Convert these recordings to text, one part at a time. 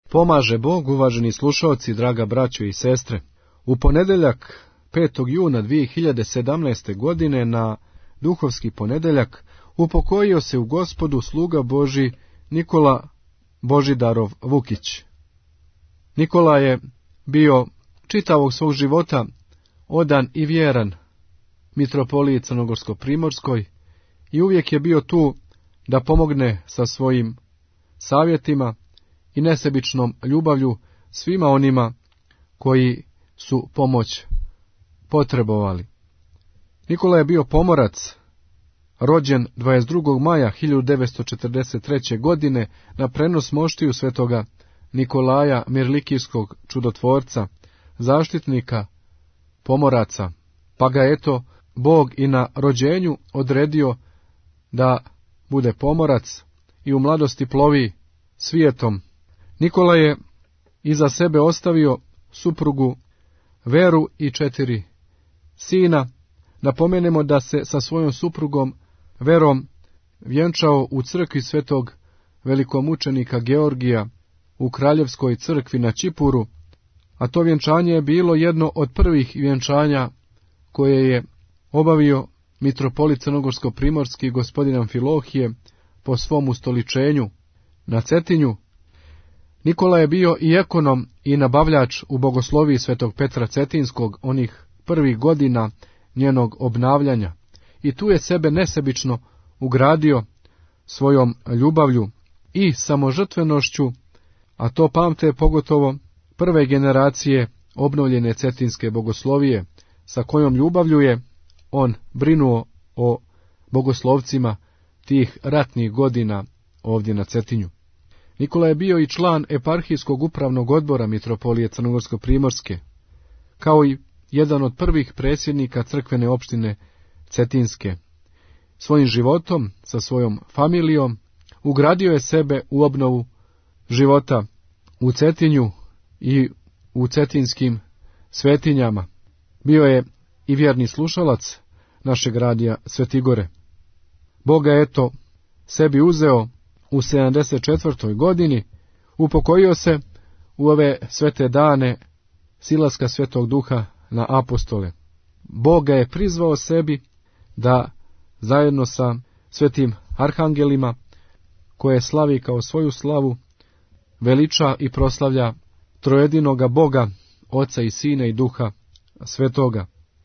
Pomaže Bog, uvaženi slušalci, draga braćo i sestre. U ponedeljak 5. juna 2017. godine na duhovski ponedeljak upokojio se u Gospodu sluga Božji Nikola Božidarov Vukić. Nikola je bio čitavog svog života odan i vjeran mitropoliji Crnogorsko-primorskoj i uvijek je bio tu da pomogne sa svojim savjetima i nesebičnom ljubavlju svima onima koji su pomoć potrebovali. Nikola je bio pomorac, rođen 22. maja 1943. godine na prenos moštiju svetoga Nikolaja Mirlikijskog čudotvorca, zaštitnika pomoraca, pa ga eto Bog i na rođenju odredio da bude pomorac i u mladosti plovi svijetom. Nikola je iza sebe ostavio suprugu Veru i 4 sina. Napomenemo da se sa svojom suprugom Verom vjenčao u crkvi svetog velikomučenika Georgija u Kraljevskoj crkvi na Čipuru, a to vjenčanje je bilo jedno od prvih vjenčanja koje je obavio mitropolit Crnogorsko-primorski gospodin Amfilohije po svom ustoličenju na Cetinju. Nikola je bio i ekonom i nabavljač u bogosloviji svetog Petra Cetinskog onih prvih godina njenog obnavljanja i tu je sebe nesebično ugradio svojom ljubavlju i samožrtvenošću, a to pamte pogotovo prve generacije obnovljene cetinske bogoslovije, sa kojom ljubavlju je on brinuo o bogoslovcima tih ratnih godina ovdje na Cetinju. Nikola je bio i član eparhijskog upravnog odbora mitropolije Crnogorsko-primorske, kao i jedan od prvih predsjednika crkvene opštine Cetinske. Svojim životom, sa svojom familijom, ugradio je sebe u obnovu života u Cetinju i u cetinskim svetinjama. Bio je i vjerni slušalac našeg radija Svetigore. Bog ga eto sebi uzeo u 74. godini, upokojio se u ove svete dane silaska Svetog Duha na apostole. Bog ga je prizvao sebi da zajedno sa svetim arhangelima, koje slavi kao svoju slavu, veliča i proslavlja trojedinoga Boga, Oca i Sina i Duha Svetoga.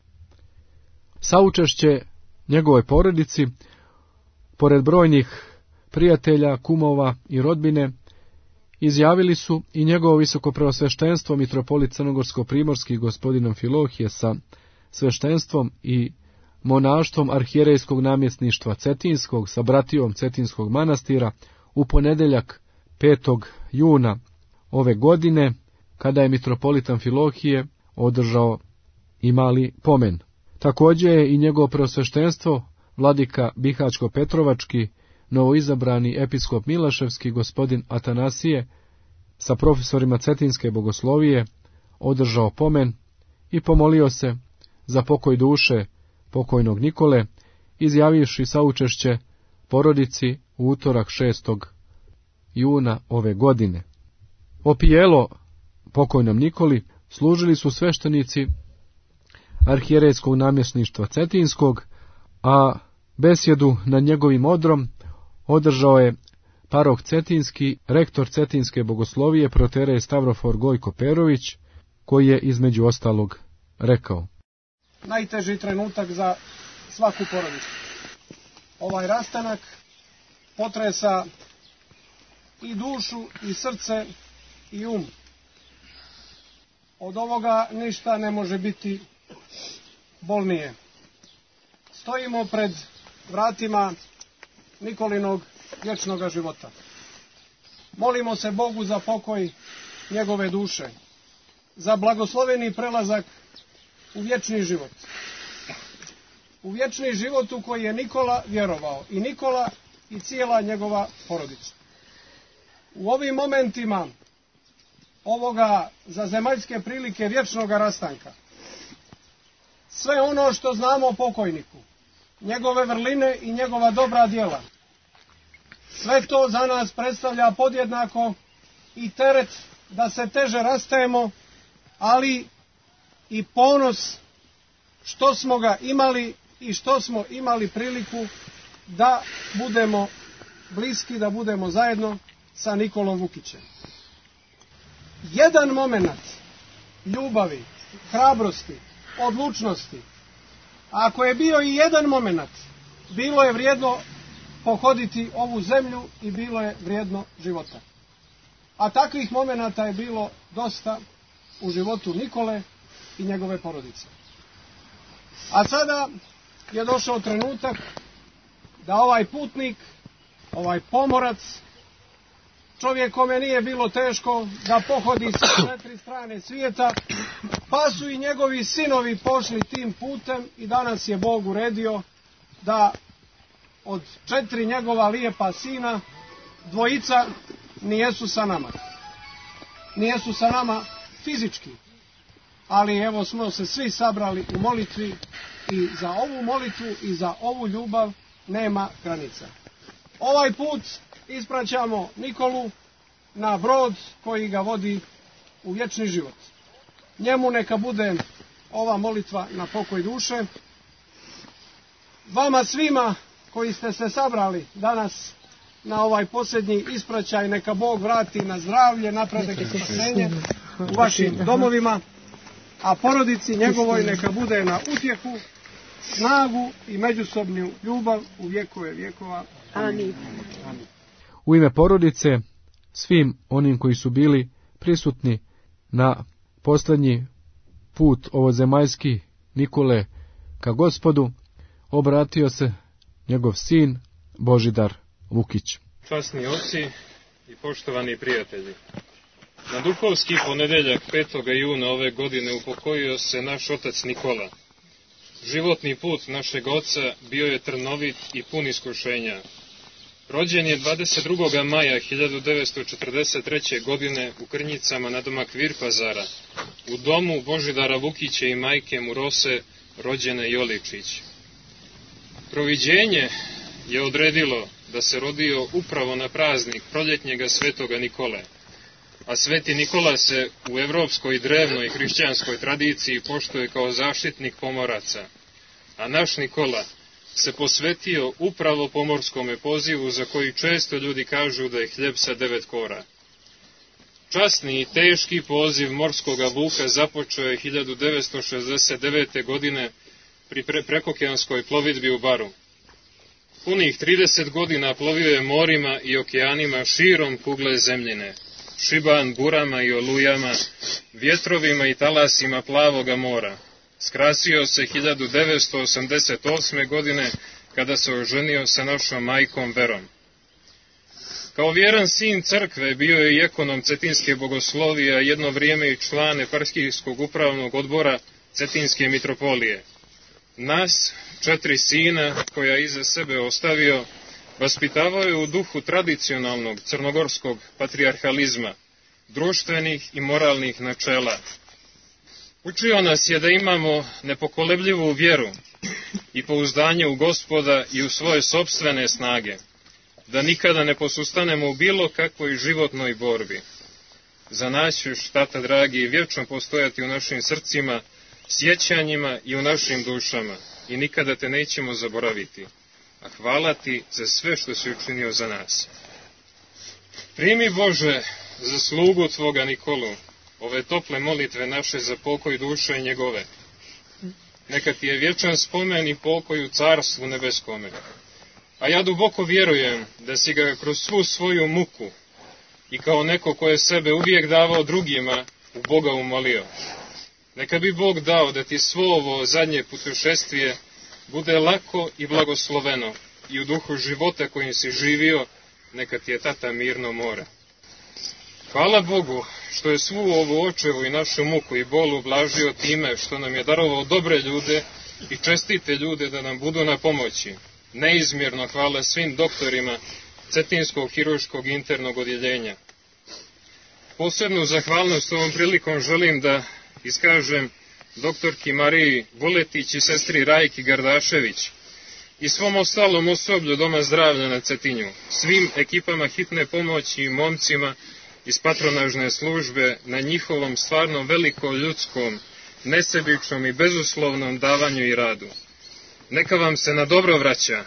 Saučešće njegovoj porodici, pored brojnih prijatelja, kumova i rodbine, izjavili su i njegovo visokopreosveštenstvo mitropolit Crnogorsko-primorski gospodin Amfilohije sa sveštenstvom i monaštvom arhijerejskog namjesništva Cetinskog sa bratijom Cetinskog manastira u ponedeljak 5. juna ove godine, kada je mitropolit Amfilohije održao i mali pomen. Također je i njegovo preosveštenstvo vladika Bihačko-Petrovački, novoizabrani episkop Milaševski gospodin Atanasije sa profesorima Cetinske bogoslovije održao pomen i pomolio se za pokoj duše pokojnog Nikole, izjavivši saučešće porodici u utorak 6. juna ove godine. Opijelo pokojnom Nikoli služili su sveštenici arhijerejskog namjesništva Cetinskog, a besjedu nad njegovim odrom održao je paroh Cetinski, rektor Cetinske bogoslovije proterej Stavrofor Gojko Perović, koji je između ostalog rekao: najteži trenutak za svaku porodicu. Ovaj rastanak potresa i dušu, i srce, i um. Od ovoga ništa ne može biti bolnije. Stojimo pred vratima Nikolinog vječnoga života. Molimo se Bogu za pokoj njegove duše, za blagosloveni prelazak u vječni život. U vječni život u koji je Nikola vjerovao, i Nikola i cijela njegova porodica. U ovim momentima ovoga za zemaljske prilike vječnoga rastanka, sve ono što znamo o pokojniku, njegove vrline i njegova dobra djela, sve to za nas predstavlja podjednako i teret da se teže rastajemo, ali i ponos što smo ga imali i što smo imali priliku da budemo bliski, da budemo zajedno sa Nikolom Vukićem. Jedan moment ljubavi, hrabrosti, odlučnosti, ako je bio i jedan moment, bilo je vrijedno pohoditi ovu zemlju i bilo je vrijedno života. A takvih momenata je bilo dosta u životu Nikole i njegove porodice. A sada je došao trenutak da ovaj putnik, ovaj pomorac, čovjek kome nije bilo teško da pohodi sa 4 strane svijeta, pa su i njegovi sinovi pošli tim putem i danas je Bog uredio da od 4 njegova lijepa sina 2 nijesu sa nama. Nijesu sa nama fizički, ali evo smo se svi sabrali u molitvi i za ovu molitvu i za ovu ljubav nema granica. Ovaj put ispraćamo Nikolu na brod koji ga vodi u vječni život. Njemu neka bude ova molitva na pokoj duše. Vama svima koji ste se sabrali danas na ovaj posljednji ispraćaj, neka Bog vrati na zdravlje, napredak i spasenje u vašim domovima, a porodici njegovoj neka bude na utjehu, snagu i međusobnu ljubav u vjekove vjekova. Amin. Amin. U ime porodice, svim onim koji su bili prisutni na posljednji put ovozemaljski Nikole ka Gospodu, obratio se njegov sin Božidar Vukić. Časni oci i poštovani prijatelji, na duhovski ponedeljak 5. juna ove godine upokojio se naš otac Nikola. Životni put našeg oca bio je trnovit i pun iskušenja. Rođen je 22. maja 1943. godine u Krnjicama nadomak Virpazara, u domu Božidara Vukića i majke mu Rose, rođene Joličić. Proviđenje je odredilo da se rodio upravo na praznik proljetnjega svetoga Nikole, a sveti Nikola se u evropskoj drevnoj hrišćanskoj tradiciji poštuje kao zaštitnik pomoraca, a naš Nikola se posvetio upravo pomorskome pozivu za koji često ljudi kažu da je hljeb sa 9 kora. Časni i teški poziv morskoga vuka započeo je 1969. godine pri prekookeanskoj plovidbi u Baru. Punih 30 godina plovio je morima i okeanima širom kugle zemljine, šiban burama i olujama, vjetrovima i talasima plavoga mora. Skrasio se 1988. godine kada se oženio sa našom majkom Verom. Kao vjeran sin crkve bio je i ekonom Cetinske bogoslovije, a jedno vrijeme i član eparhijskog upravnog odbora Cetinske mitropolije. Nas, 4 sina koja iza sebe ostavio, vaspitavao je u duhu tradicionalnog crnogorskog patrijarhalizma, društvenih i moralnih načela. Učio nas je da imamo nepokolebljivu vjeru i pouzdanje u Gospoda i u svoje sopstvene snage, da nikada ne posustanemo u bilo kakvoj životnoj borbi. Za nas ćeš, tata dragi, vječno postojati u našim srcima, sjećanjima i u našim dušama i nikada te nećemo zaboraviti. A hvala ti za sve što si učinio za nas. Primi, Bože, za slugu tvoga Nikolu, ove tople molitve naše za pokoj duše njegove. Neka ti je vječan spomen i pokoj u carstvu nebeskome. A ja duboko vjerujem da si ga kroz svu svoju muku i kao neko ko je sebe uvijek davao drugima u Boga umolio. Neka bi Bog dao da ti svo ovo zadnje putešestvije bude lako i blagosloveno i u duhu života kojim si živio, neka ti je tata mirno more. Hvala Bogu što je svu ovu očevu i našu muku i bol ublažio time što nam je darovao dobre ljude i čestite ljude da nam budu na pomoći. Neizmjerno hvala svim doktorima Cetinskog hirurškog internog odjeljenja. Posebnu zahvalnost ovom prilikom želim da iskažem doktorki Mariji Vuletić i sestri Rajki Gardašević i svom ostalom osoblju Doma zdravlja na Cetinju, svim ekipama hitne pomoći i momcima iz patronažne službe na njihovom stvarno veliko ljudskom, nesebičnom i bezuslovnom davanju i radu. Neka vam se na dobro vraća.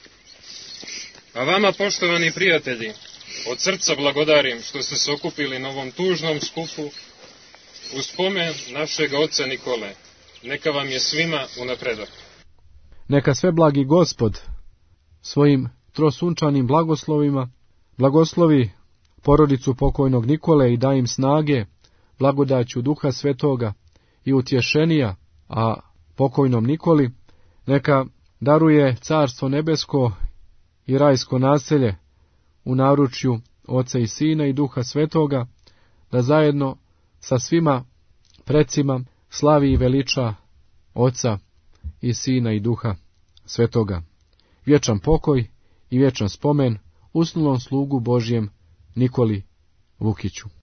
A vama, poštovani prijatelji, od srca blagodarim što ste se okupili na ovom tužnom skupu u spomen našeg oca Nikole. Neka vam je svima u napredak. Neka sveblagi Gospod svojim trosunčanim blagoslovima blagoslovi porodicu pokojnog Nikole i da im snage, blagodaću Duha Svetoga i utješenija, a pokojnom Nikoli neka daruje Carstvo nebesko i rajsko naselje u naručju Oca i Sina i Duha Svetoga, da zajedno sa svima precima slavi i veliča Oca i Sina i Duha Svetoga. Vječan pokoj i vječan spomen usnulom slugu Božjem Nikoli Vukiću.